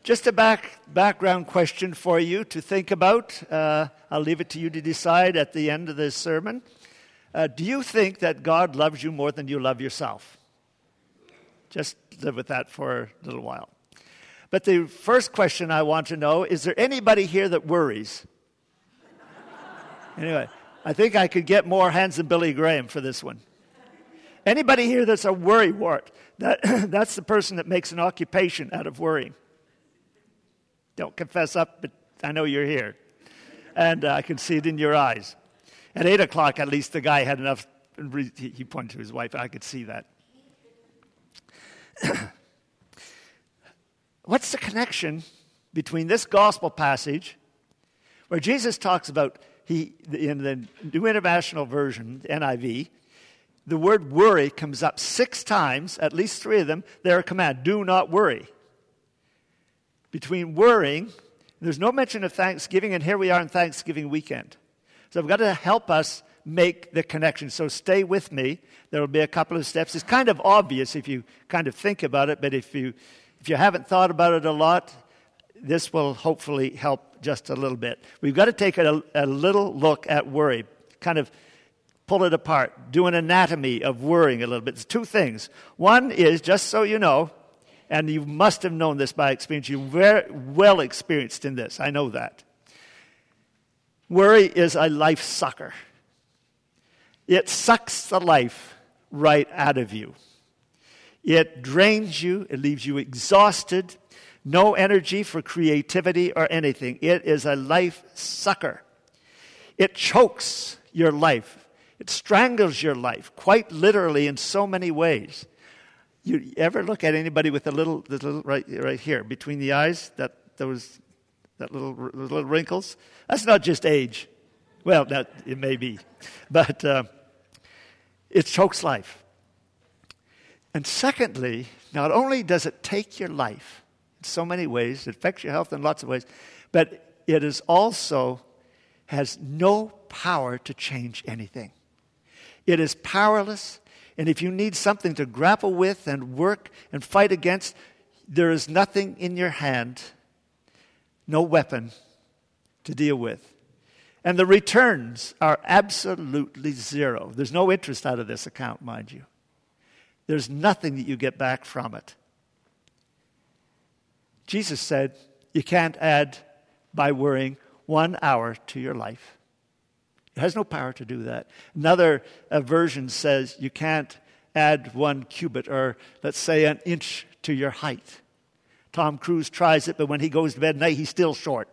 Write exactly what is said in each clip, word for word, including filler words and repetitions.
Just a back background question for you to think about. Uh, I'll leave it to you to decide at the end of this sermon. Uh, do you think that God loves you more than you love yourself? Just live with that for a little while. But the first question I want to know, is there anybody here that worries? Anyway, I think I could get more hands than Billy Graham for this one. Anybody here that's a worrywart? That, that's the person that makes an occupation out of worrying. Don't confess up, but I know you're here. And uh, I can see it in your eyes. At eight o'clock, at least, the guy had enough. He pointed to his wife. I could see that. What's the connection between this gospel passage, where Jesus talks about, he in the New International Version, N I V, the word worry comes up six times, at least three of them, they're a command, do not worry. Between worrying, there's no mention of Thanksgiving, and here we are in Thanksgiving weekend. So I've got to help us make the connection. So stay with me. There will be a couple of steps. It's kind of obvious if you kind of think about it, but if you if you haven't thought about it a lot, this will hopefully help just a little bit. We've got to take a, a little look at worry, kind of pull it apart, do an anatomy of worrying a little bit. There's two things. One is, just so you know, and you must have known this by experience, you're very well experienced in this, I know that. Worry is a life sucker. It sucks the life right out of you. It drains you, it leaves you exhausted, no energy for creativity or anything. It is a life sucker. It chokes your life. It strangles your life, quite literally in so many ways. You ever look at anybody with a little, the little right, right here between the eyes, that those, that little, little wrinkles? That's not just age. Well, that it may be, but uh, it chokes life. And secondly, not only does it take your life in so many ways, it affects your health in lots of ways, but it is also has no power to change anything. It is powerless, and if you need something to grapple with and work and fight against, there is nothing in your hand, no weapon to deal with. And the returns are absolutely zero. There's no interest out of this account, mind you. There's nothing that you get back from it. Jesus said you can't add, by worrying, one hour to your life. It has no power to do that. Another uh, version says you can't add one cubit, or let's say an inch to your height. Tom Cruise tries it, but when he goes to bed at night, he's still short.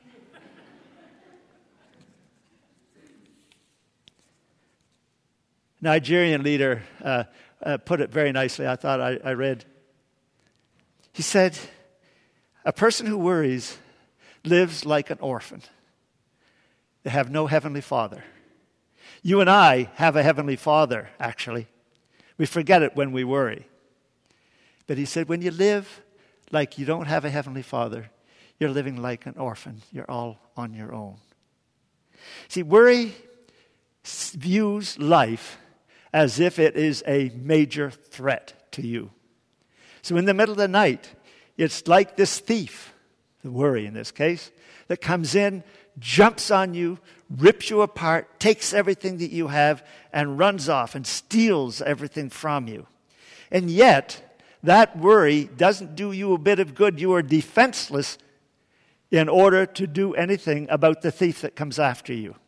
Nigerian leader uh, uh, put it very nicely. I thought I, I read. He said, a person who worries lives like an orphan. They have no heavenly father. You and I have a heavenly father, actually. We forget it when we worry. But he said, when you live like you don't have a heavenly father, you're living like an orphan. You're all on your own. See, worry views life as if it is a major threat to you. So in the middle of the night, it's like this thief, the worry in this case, that comes in, jumps on you, rips you apart, takes everything that you have, and runs off and steals everything from you. And yet, that worry doesn't do you a bit of good. You are defenseless in order to do anything about the thief that comes after you.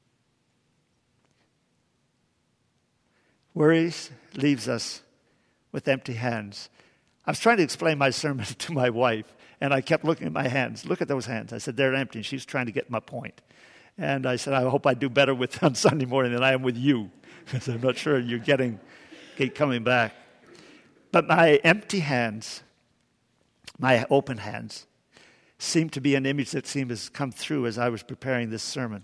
Worry leaves us with empty hands. I was trying to explain my sermon to my wife, and I kept looking at my hands. Look at those hands. I said, they're empty. And she was trying to get my point. And I said, I hope I do better with on Sunday morning than I am with you, because I'm not sure you're getting, keep coming back. But my empty hands, my open hands, seemed to be an image that seemed to come through as I was preparing this sermon.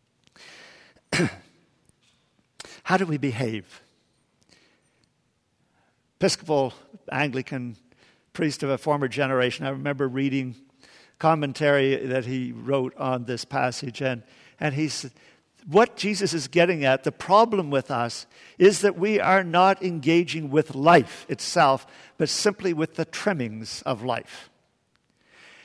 How do we behave? Episcopal Anglican priest of a former generation, I remember reading commentary that he wrote on this passage, and, and he said, what Jesus is getting at, the problem with us, is that we are not engaging with life itself, but simply with the trimmings of life.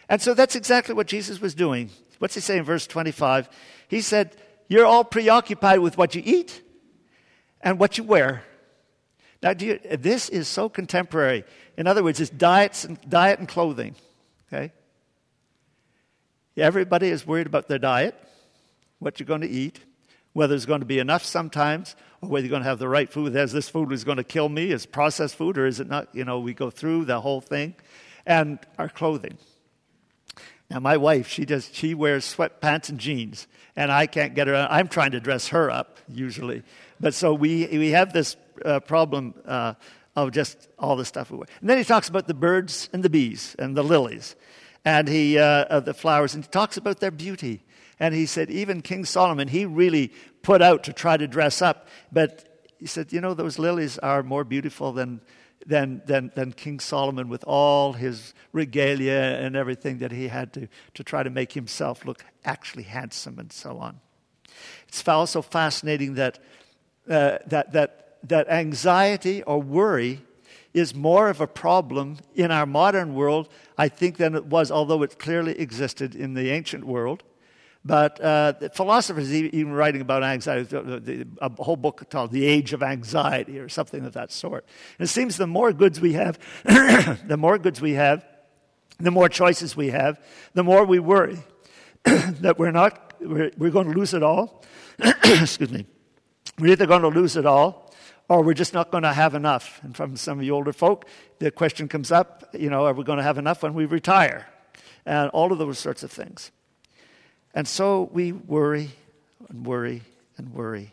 And so that's exactly what Jesus was doing. What's he say in verse twenty-five? He said, you're all preoccupied with what you eat and what you wear. Now, do you, this is so contemporary. In other words, it's diets and, diet and clothing. Okay? Everybody is worried about their diet, what you're going to eat, whether there's going to be enough sometimes, or whether you're going to have the right food. Is this food is going to kill me? Is processed food, or is it not? You know, we go through the whole thing. And our clothing. Now, my wife, she does. She wears sweatpants and jeans, and I can't get her. I'm trying to dress her up usually, but so we we have this uh, problem uh, of just all the stuff we wear. And then he talks about the birds and the bees and the lilies, and he uh, of the flowers, and he talks about their beauty. And he said, even King Solomon, he really put out to try to dress up, but he said, you know, those lilies are more beautiful than. Than, than, than King Solomon with all his regalia and everything that he had to, to try to make himself look actually handsome and so on. It's also fascinating that, uh, that, that, that anxiety or worry is more of a problem in our modern world, I think, than it was, although it clearly existed in the ancient world. But uh, the philosophers even writing about anxiety, a whole book called The Age of Anxiety or something of that sort. And it seems the more goods we have, the more goods we have, the more choices we have, the more we worry that we're not, we're, we're going to lose it all. Excuse me. We're either going to lose it all or we're just not going to have enough. And from some of you older folk, the question comes up, you know, are we going to have enough when we retire? And all of those sorts of things. And so we worry and worry and worry.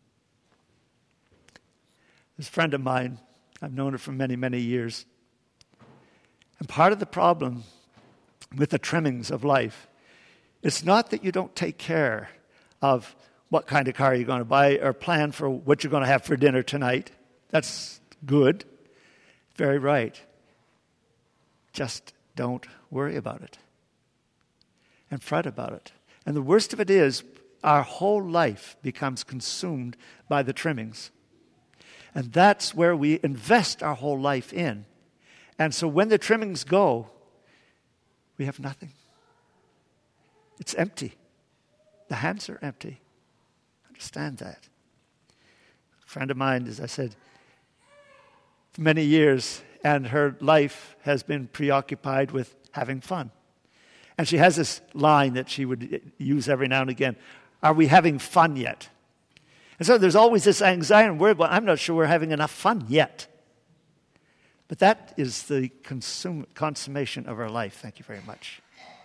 This friend of mine, I've known her for many, many years. And part of the problem with the trimmings of life, it's not that you don't take care of what kind of car you're going to buy or plan for what you're going to have for dinner tonight. That's good. Very right. Just don't worry about it and fret about it. And the worst of it is, our whole life becomes consumed by the trimmings. And that's where we invest our whole life in. And so when the trimmings go, we have nothing. It's empty. The hands are empty. Understand that. A friend of mine, as I said, for many years, and her life has been preoccupied with having fun. And she has this line that she would use every now and again. Are we having fun yet? And so there's always this anxiety and worry, well, I'm not sure we're having enough fun yet. But that is the consum- consummation of our life. Thank you very much.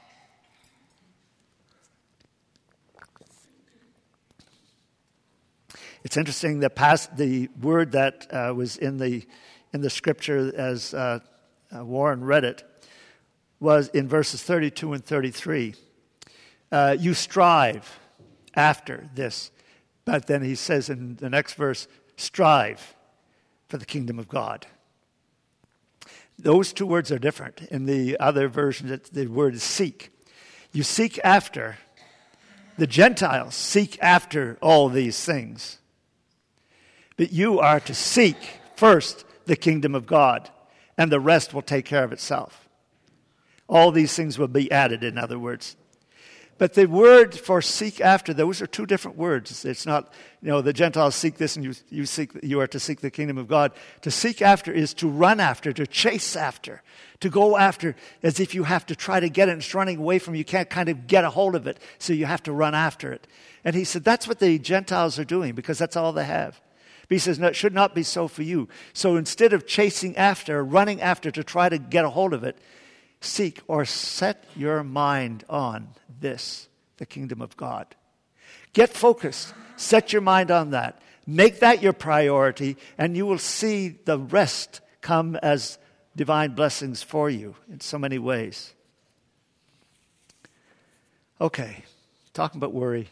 It's interesting that past the word that uh, was in the in the scripture as uh, uh, Warren read it, was in verses thirty-two and thirty-three. Uh, you strive after this. But then he says in the next verse, strive for the kingdom of God. Those two words are different. In the other version, the word is seek. You seek after. The Gentiles seek after all these things. But you are to seek first the kingdom of God, and the rest will take care of itself. All these things will be added, in other words. But the word for seek after, those are two different words. It's not, you know, the Gentiles seek this and you, you seek, you are to seek the kingdom of God. To seek after is to run after, to chase after, to go after as if you have to try to get it and it's running away from you. You can't kind of get a hold of it, so you have to run after it. And he said that's what the Gentiles are doing because that's all they have. But he says, no, it should not be so for you. So instead of chasing after, running after to try to get a hold of it, seek or set your mind on this, the kingdom of God. Get focused. Set your mind on that. Make that your priority, and you will see the rest come as divine blessings for you in so many ways. Okay, talking about worry.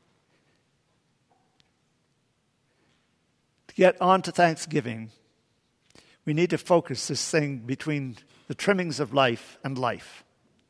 To get on to Thanksgiving, we need to focus this thing between the trimmings of life and life.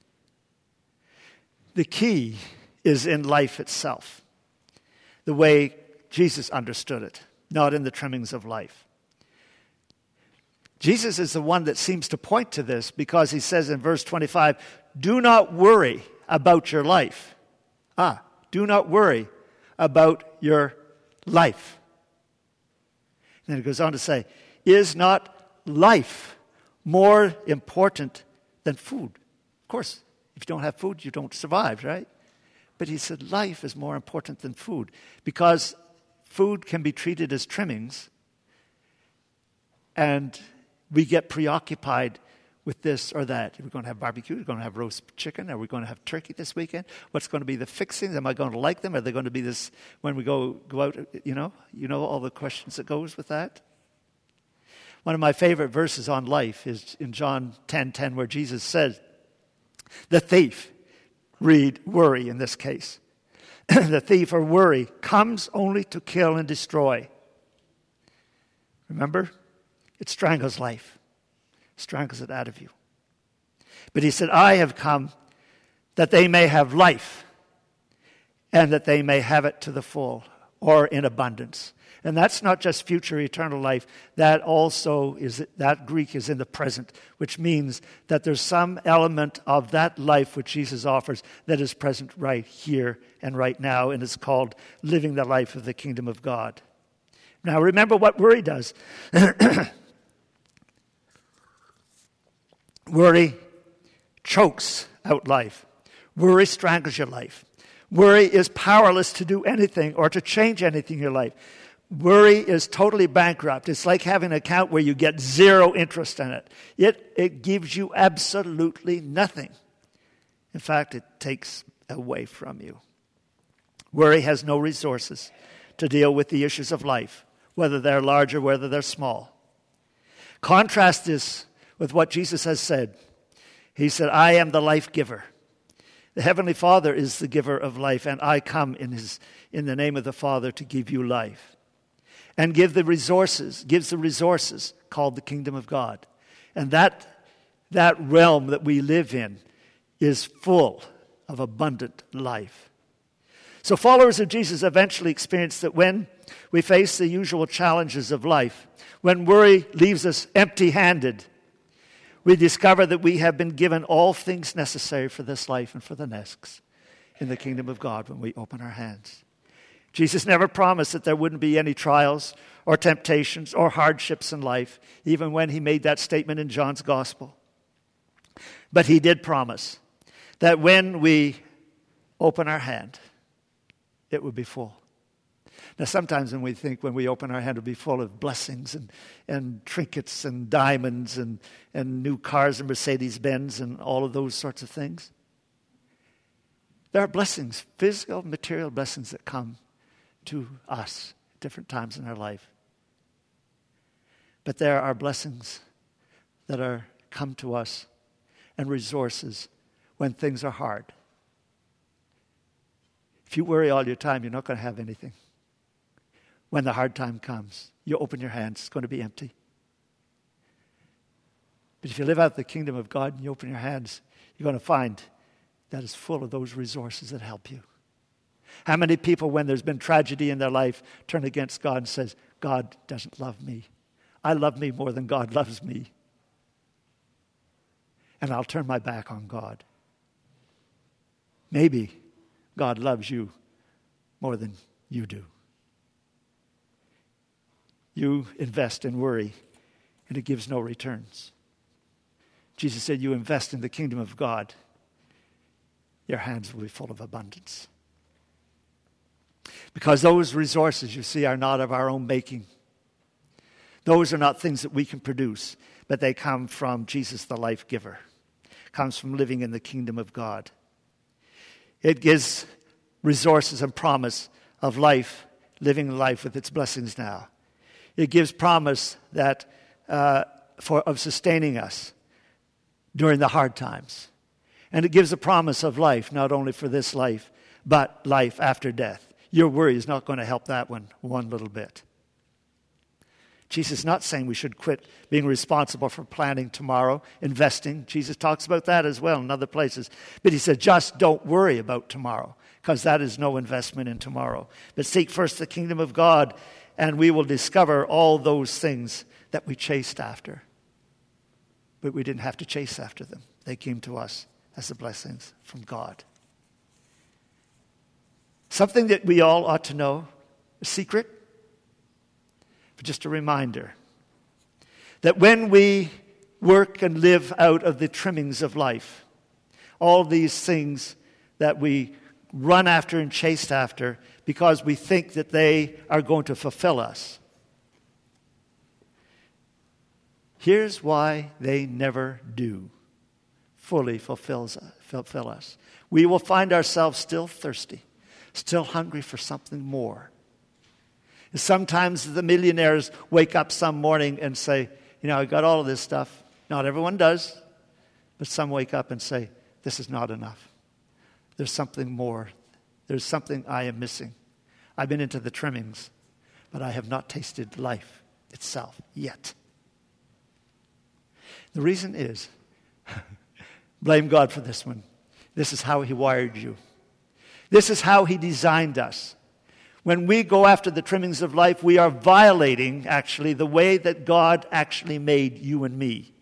The key is in life itself, the way Jesus understood it, not in the trimmings of life. Jesus is the one that seems to point to this because he says in verse twenty-five, do not worry about your life. Ah, do not worry about your life. And then it goes on to say, is not life more important than food? Of course, if you don't have food, you don't survive, right? But he said life is more important than food because food can be treated as trimmings and we get preoccupied with this or that. Are we going to have barbecue? Are we going to have roast chicken? Are we going to have turkey this weekend? What's going to be the fixings? Am I going to like them? Are they going to be this when we go go out? You know, you know all the questions that goes with that. One of my favorite verses on life is in John ten ten, where Jesus says, "The thief," read worry in this case, "the thief or worry comes only to kill and destroy." Remember, it strangles life. Strangles it out of you. But he said, I have come that they may have life and that they may have it to the full or in abundance. And that's not just future eternal life. That also is, that Greek is in the present, which means that there's some element of that life which Jesus offers that is present right here and right now, and it's called living the life of the kingdom of God. Now remember what worry does. Worry chokes out life. Worry strangles your life. Worry is powerless to do anything or to change anything in your life. Worry is totally bankrupt. It's like having an account where you get zero interest in it. It, it gives you absolutely nothing. In fact, it takes away from you. Worry has no resources to deal with the issues of life, whether they're large or whether they're small. Contrast this with what Jesus has said. He said, I am the life giver. The Heavenly Father is the giver of life, and I come in his in the name of the Father to give you life. And give the resources, gives the resources called the kingdom of God. And that, that realm that we live in is full of abundant life. So followers of Jesus eventually experience that when we face the usual challenges of life, when worry leaves us empty-handed, we discover that we have been given all things necessary for this life and for the next in the kingdom of God when we open our hands. Jesus never promised that there wouldn't be any trials or temptations or hardships in life, even when he made that statement in John's gospel. But he did promise that when we open our hand, it would be full. Now, sometimes when we think when we open our hand, it'll be full of blessings and, and trinkets and diamonds and, and new cars and Mercedes-Benz and all of those sorts of things. There are blessings, physical, material blessings that come to us at different times in our life. But there are blessings that are come to us and resources when things are hard. If you worry all your time, you're not going to have anything. When the hard time comes, you open your hands, it's going to be empty. But if you live out the kingdom of God and you open your hands, you're going to find that it's full of those resources that help you. How many people, when there's been tragedy in their life, turn against God and says, God doesn't love me. I love me more than God loves me. And I'll turn my back on God. Maybe God loves you more than you do. You invest in worry, and it gives no returns. Jesus said, you invest in the kingdom of God, your hands will be full of abundance. Because those resources, you see, are not of our own making. Those are not things that we can produce, but they come from Jesus, the life giver. It comes from living in the kingdom of God. It gives resources and promise of life, living life with its blessings now. It gives promise that uh, for of sustaining us during the hard times. And it gives a promise of life, not only for this life, but life after death. Your worry is not going to help that one one little bit. Jesus is not saying we should quit being responsible for planning tomorrow, investing. Jesus talks about that as well in other places. But he said, just don't worry about tomorrow, because that is no investment in tomorrow. But seek first the kingdom of God, and we will discover all those things that we chased after. but we didn't have to chase after them. They came to us as the blessings from God. Something that we all ought to know, a secret, but just a reminder that when we work and live out of the trimmings of life, all these things that we run after and chase after because we think that they are going to fulfill us, here's why they never do fully fulfills, fulfill us. We will find ourselves still thirsty, still hungry for something more. And sometimes the millionaires wake up some morning and say, you know, I got all of this stuff. Not everyone does, but some wake up and say, this is not enough. There's something more. There's something I am missing. I've been into the trimmings, but I have not tasted life itself yet. The reason is, blame God for this one. This is how He wired you. This is how He designed us. When we go after the trimmings of life, we are violating, actually, the way that God actually made you and me.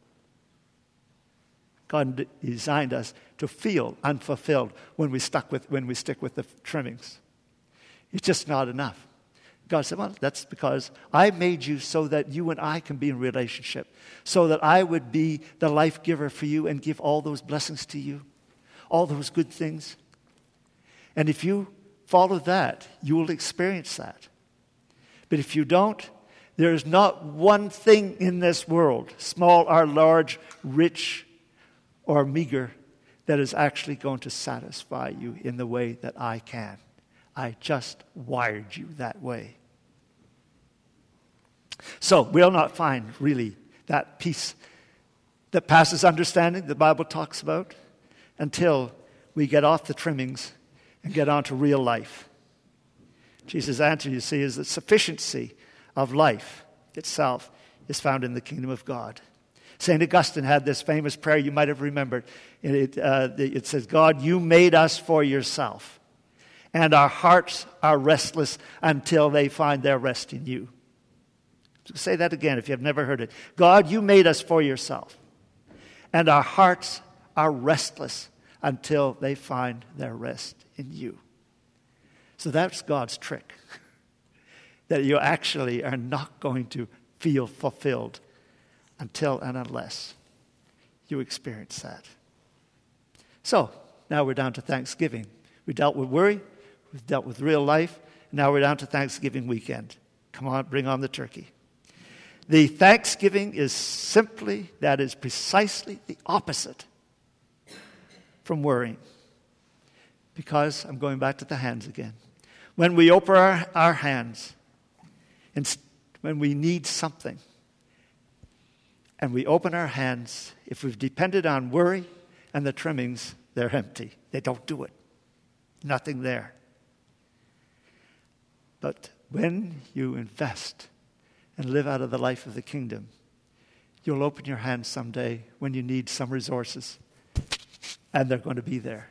God designed us to feel unfulfilled when we stuck with when we stick with the trimmings. It's just not enough. God said, well, that's because I made you so that you and I can be in relationship, so that I would be the life giver for you and give all those blessings to you, all those good things. And if you follow that, you will experience that. But if you don't, there is not one thing in this world, small or large, rich or meager, that is actually going to satisfy you in the way that I can. I just wired you that way. So we'll not find really that peace that passes understanding the Bible talks about until we get off the trimmings and get on to real life. Jesus' answer, you see, is that sufficiency of life itself is found in the kingdom of God. Saint Augustine had this famous prayer you might have remembered. It, uh, it says, God, you made us for yourself, and our hearts are restless until they find their rest in you. So say that again if you have never heard it. God, you made us for yourself, and our hearts are restless until they find their rest in you. So that's God's trick, that you actually are not going to feel fulfilled until and unless you experience that. So, now we're down to Thanksgiving. We dealt with worry, we've dealt with real life, and now we're down to Thanksgiving weekend. Come on, bring on the turkey. The Thanksgiving is simply, that is precisely the opposite from worrying. Because, I'm going back to the hands again. When we open our, our hands, and when we need something, and we open our hands, if we've depended on worry and the trimmings, they're empty. They don't do it. Nothing there. But when you invest and live out of the life of the kingdom, you'll open your hands someday when you need some resources, and they're going to be there.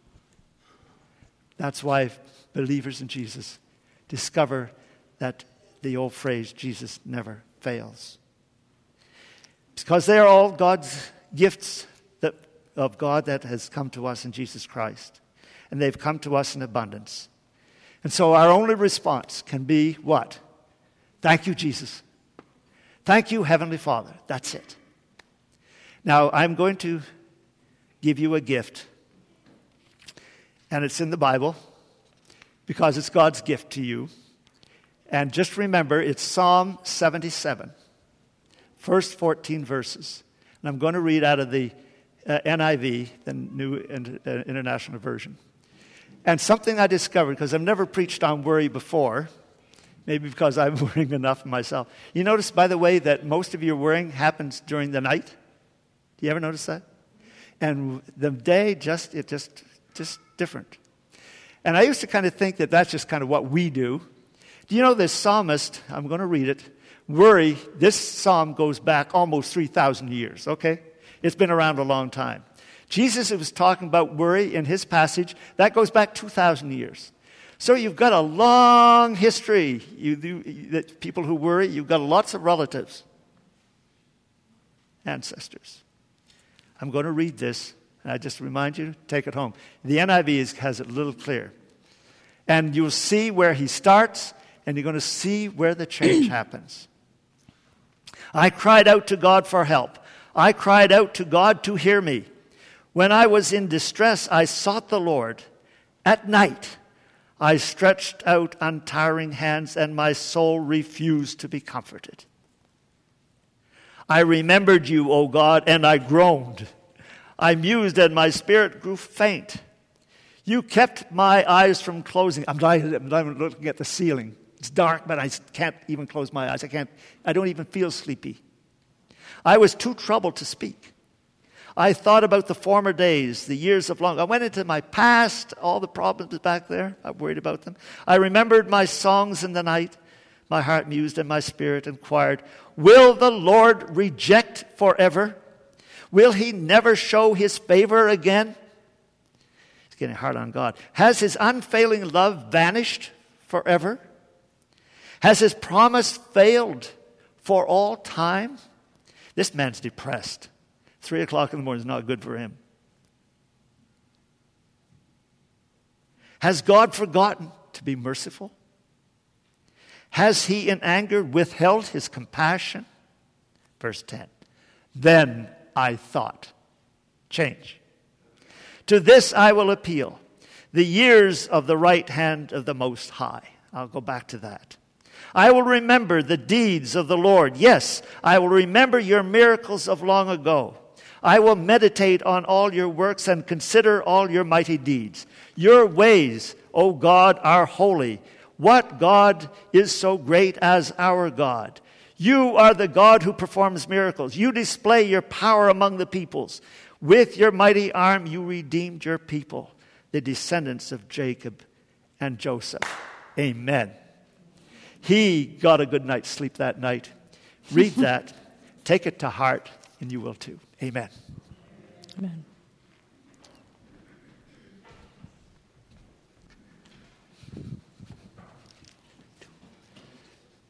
That's why believers in Jesus discover that the old phrase, Jesus never fails. Because they are all God's gifts that, of God that has come to us in Jesus Christ. And they've come to us in abundance. And so our only response can be what? Thank you, Jesus. Thank you, Heavenly Father. That's it. Now, I'm going to give you a gift. And it's in the Bible because it's God's gift to you. And just remember, it's Psalm seventy-seven. First fourteen verses. And I'm going to read out of the uh, N I V, the New International Version. And something I discovered, because I've never preached on worry before, maybe because I'm worrying enough myself. You notice, by the way, that most of your worrying happens during the night? Do you ever notice that? And the day, just it just, just different. And I used to kind of think that that's just kind of what we do. Do you know this psalmist, I'm going to read it, worry, this psalm goes back almost three thousand years, okay? It's been around a long time. Jesus was talking about worry in his passage. That goes back two thousand years. So you've got a long history. You, you, that people who worry, you've got lots of relatives. ancestors. I'm going to read this, and I just remind you, take it home. The N I V is, has it a little clear. And you'll see where he starts, and you're going to see where the change happens. I cried out to God for help. I cried out to God to hear me. When I was in distress, I sought the Lord. At night, I stretched out untiring hands, and my soul refused to be comforted. I remembered you, O God, and I groaned. I mused, and my spirit grew faint. You kept my eyes from closing. I'm not, I'm not even looking at the ceiling. It's dark, but I can't even close my eyes. I can't. I don't even feel sleepy. I was too troubled to speak. I thought about the former days, the years of long. I went into my past, all the problems back there. I worried about them. I remembered my songs in the night. My heart mused and my spirit inquired, will the Lord reject forever? Will he never show his favor again? It's getting hard on God. Has his unfailing love vanished forever? Has his promise failed for all time? This man's depressed. Three o'clock in the morning is not good for him. Has God forgotten to be merciful? Has he in anger withheld his compassion? Verse ten. Then I thought. Change. To this I will appeal. The years of the right hand of the Most High. I'll go back to that. I will remember the deeds of the Lord. Yes, I will remember your miracles of long ago. I will meditate on all your works and consider all your mighty deeds. Your ways, O God, are holy. What God is so great as our God? You are the God who performs miracles. You display your power among the peoples. With your mighty arm you redeemed your people, the descendants of Jacob and Joseph. Amen. He got a good night's sleep that night. Read that. Take it to heart, and you will too. Amen. Amen.